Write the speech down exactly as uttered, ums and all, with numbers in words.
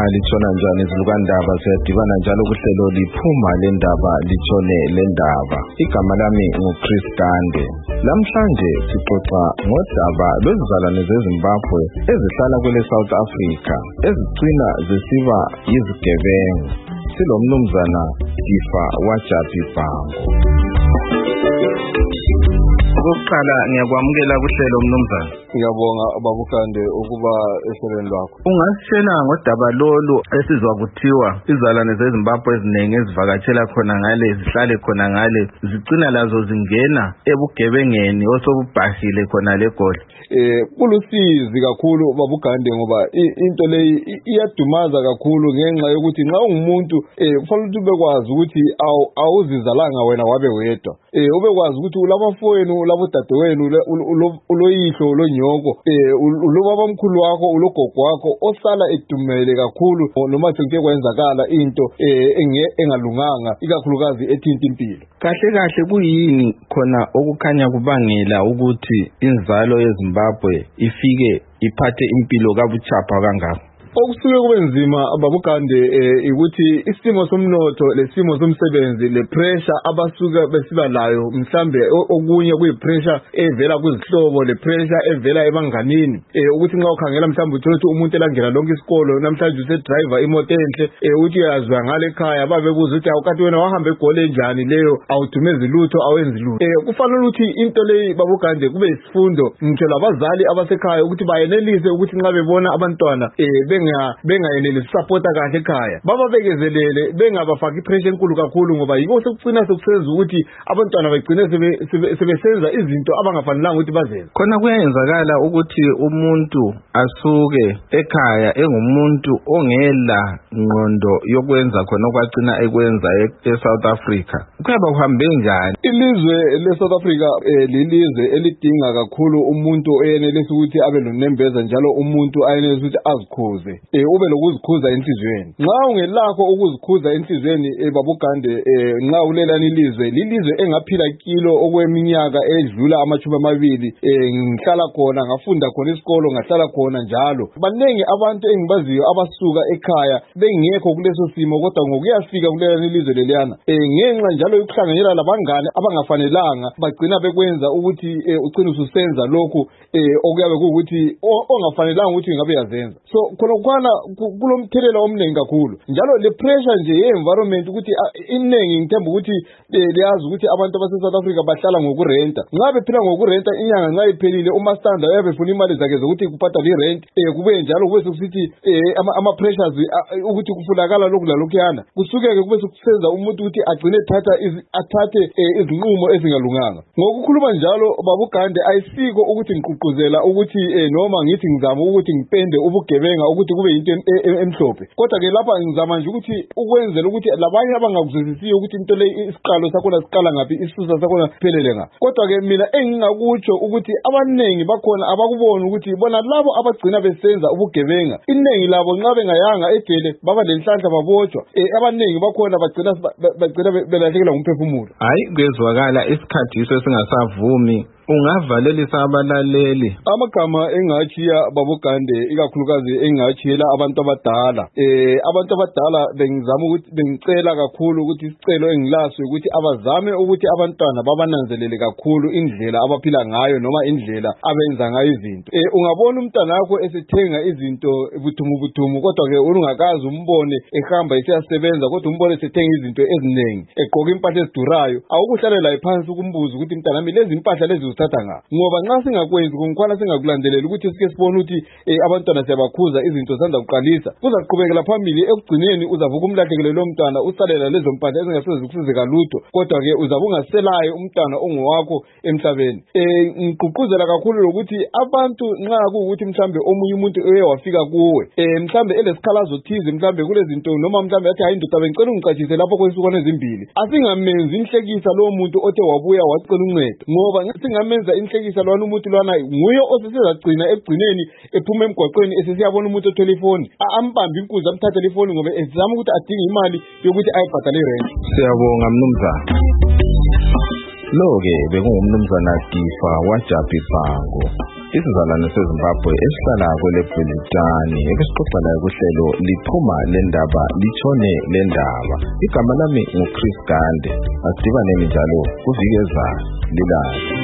litshona njani izilukandaba siyadibana njalo kuhlelo liphuma lendaba litshone lendaba. Igama lami nguChris Gande. Namhlanje sixoxa ngodaba lwezizalwane zeZimbabwe ezihlala kwele South Africa ezigcina zisiba yizigebengu. Silomnumzana Difa Wajapi Bhangu. Ukuqala ngiyakwamukela kuhlelo mnumzana. Ngiyabonga baba Gande ukuba ehlelweni lwakho. Ungasitshela ngodaba lolu esizwa kuthiwa izizalwane zeZimbabwe eziningi ezivakatshela khona ngale zihlale khona ngale zigcina lazo zingena ebugebengeni osobubhahile khona leGoli. Eh kulusizi kakhulu baba Gande ngoba into leyi iyadumaza kakhulu ngenxa yokuthi nxa ungumuntu eh kufanele ukuthi ubekwazi ukuthi awuzizalanga wena wabe wedwa. Eh ubekwazi ukuthi ulabafowenu labodadewenu uloyihlo ulonyoko eh ulobabamkhulu wakho ulogogo wakho osala edumele kakhulu noma sengike kwenzakala into eh engalunganga ikakhulukazi ethinta impilo. Kahle kahle kuyini khona okukhanya kubangela ukuthi inzalo yeZimbabwe ifike iphathe impilo kabuchapha kangaka? Okusuke kube nzima baba Gande ukuthi isimo somnotho lesimo somsebenzi le pressure abasuka besiba layo mhlambe okunye kuyi pressure evela kuzihlobo le pressure evela ebanganini ukuthi nxa ukhangela mhlambe uthi umuntu elangena lonke isikolo namhlanje use driver imoto enhle uthi yazwa ngale ekhaya babebuza ukuthi awukathi wena wahamba eGoli enjani leyo awudumezi lutho awenzi lutho kufanele ukuthi into leyi baba Gande kube isifundo ngitsho labazali abasekhaya ukuthi bayenelise ukuthi nxa bebona abantwana benga bengayeneli supporta kahle ekhaya baba bekezelele bengabafaki pressure enkulu kakhulu ngoba yiko sekucina sokusenza ukuthi abantwana begcine sebesenza izinto abangafanelanga ukuthi bazenze. Khona kuyenzakala ukuthi umuntu asuke ekhaya engumuntu ongela ngqondo yokwenza khona okwagcina ekwenza eSouth Africa. Kuyaba kuhambe njani? Ilizwe leSouth Africa lilizwe elidinga kakhulu umuntu oyenelisa ukuthi abe lonembeza njalo umuntu ayenelisa ukuthi azikhuze eh ube lokuzikhuza enhlizweni. Nxa ungelakho ukuzikhuza enhlizweni baba Gande nxa ulelana ilizwe lilizwe engaphila kilo okweminyaka edlula amachuba amabili ngihlala khona ngafunda khona isikolo ngahlala khona njalo. Banengi abantu engibaziyo abasuka ekhaya bengekho kuleso simo kodwa ngokuyafika kulelana ilizwe leliyana ngenxa njalo yokuhlanganyela labangane abangafanelanga bagcina bekwenza ukuthi ugcina ususenza lokhu okuyabe ukuthi ongafanelanga ukuthi ngabe yazenza. So khona kwana kulomthelela omningi kakhulu njalo le pressure nje ye-environment ukuthi iningi ngithemba ukuthi liyazi ukuthi abantu abase South Africa bahlala ngokurenta nxa bephila ngokurenta inyanga nxa iphelile umastanda uyabefuna imali zakhe zokuthi kuphatha le rent kube njalo kube sokusithi ama pressures ukuthi kufunakala lokhu lalokhuyana kusukeke kube sokusenza umuntu ukuthi agcine thatha athathe izinqumo ezingalunganga. Ngokukhuluma njalo baba Gande ayisiko ukuthi ngiququzela ukuthi noma ngithi ngizama ukuthi ngipende ubugebenga ukuthi kube into emhlophe kodwa ke lapha ngizama nje ukuthi ukwenzela ukuthi labanye abangakuzwisisiyo ukuthi into le isiqalo sakho siqala ngapi isisusa sakho siphelele nga kodwa ke mina engingakutsho ukuthi abanengi bakhona abakubona ukuthi bona labo abagcina besenza ubugebenga inengi labo nxa bengayanga ejele baba lenhlanhla babotshwa abanengi bakhona bagcina bagcina belahlekelwa ngumphefumulo. Hayi kwezwakala isikhathi esingasavumi ungavalelisa abalaleli amagama engachiya baba Gande ikakhulukazi engachiyela abantu abadala eh abantu abadala bengizama ukuthi bengicela kakhulu ukuthi isicelo engilaso ukuthi abazame ukuthi abantwana babananzelele kakhulu indlela abaphila ngayo noma indlela abenza ngayo izinto eh ungabona umntana wakho esethenga izinto buthumu buthumu kodwa ke ungakazi umbone ehamba esiyasebenza kodwa umbone esethenga izinto eziningi egqoka impahla ezidurayo awukuhlalela phansi ukumbuza ukuthi mntana nami lezi impahla lezi uzithatha nga ngoba nxa singakwenzi kungikhona singakulandelela ukuthi sike sibone ukuthi abantwana siyabakhuza izinto sanda kuqalisa kuzakuqhubekela phambili ekugcineni uzavuka umlahlekele lo mntwana usalela lezo mpahla ezingasoze zikusize lutho kodwa ke uzabungaselayo umntwana ongowakho emhlabeni. Eh ngiququzela kakhulu ukuthi abantu nxa kuukuthi mhlambe omunye umuntu eye wafika kuwe eh mhlambe elesikhalazo thize mhlambe kulezinto noma mhlambe athi hayi ndoda bengicela ungicatshise lapho kwesukona ezimbili asingamenzi inhlekisa lo muntu othe wabuya wacela uncedo ngoba singamenza inhlekisa lwana umuntu lwana nguye osesezagcina ekugcineni ephuma emgwaqweni esesiyabona umuntu othola ifoni ambambe inkuzi amthathe ifoni ngoba ezama ukuthi adinge imali yokuthi ayibhadale rent. Siyabonga mnumzana. Lo ke bekungumnumzana Difa Wajapi Bhangu. isizalwane seZimbabwe esihlala kwele Britani ekusixoxa layo kuhlelo liphuma lendaba litshone lendaba. Igama lami nguChris Gande. Asidibaneni njalo kuviki ezayo. Lilala.